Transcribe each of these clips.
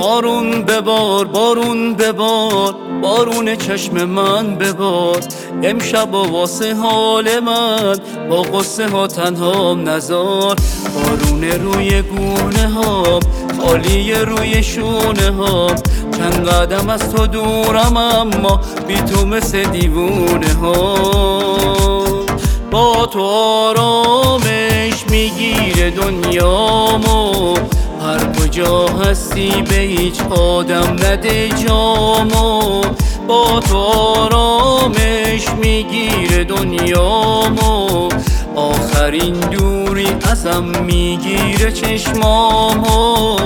بارون ببار بارون ببار، بارون چشم من ببار. امشب و واسه حال من با قصه ها تنهام نزار. بارون روی گونه هام، خالی روی شونه هام. چند قدم از تو دورم اما بی تو مثل دیوونه هام. با تو آرامش میگیره دنیامو، هر کجا هستی به هیچ آدم نده جامو. با تو آرامش میگیره دنیامو، آخرین دوری ازم میگیره چشمامو.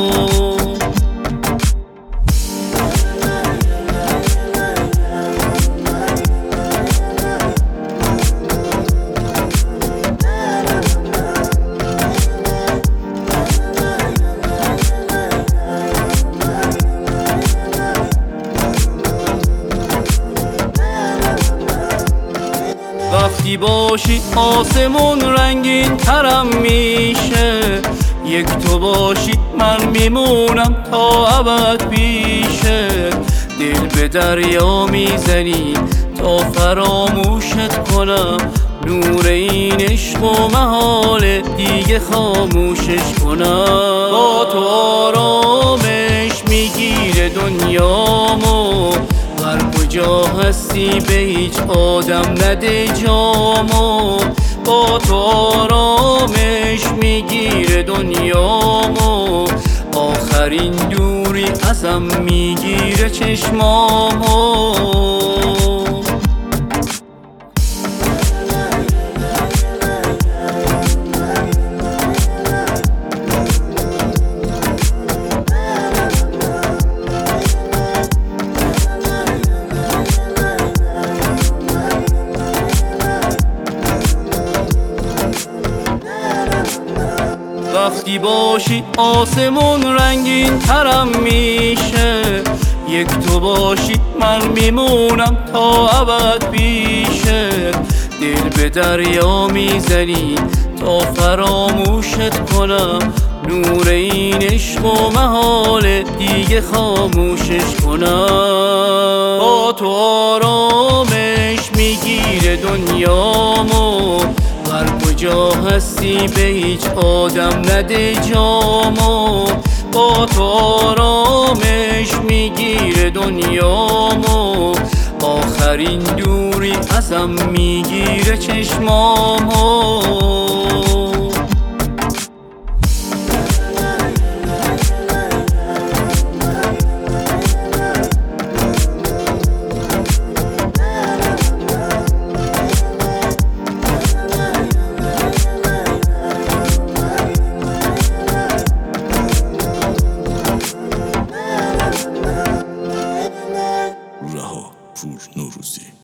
وقتی باشی آسمون رنگین ترم میشه، یک تو باشی من میمونم تا ابد پیشه. دل به دریا میزنی تا فراموشت کنم، نور این عشق و محال دیگه خاموشش کنم. با تو آرامش میگیره دنیامو، هر کجا هستی به هیچ آدم نده جامو. با تو آرامش میگیره دنیامو، آخرین دوری ازم میگیره چشمامو. وقتی باشی آسمون رنگین ترم میشه، یک تو باشی من میمونم تا ابد پیشه. دل به دریا میزنی تا فراموشت کنم، نور این عشق و محال دیگه خاموشش کنم. با تو آرامش میگیره دنیامو، هر کجا هستی به هیچ آدم نده جامو. با تو آرامش میگیره دنیامو، آخرین دوری ازم میگیره چشمامو.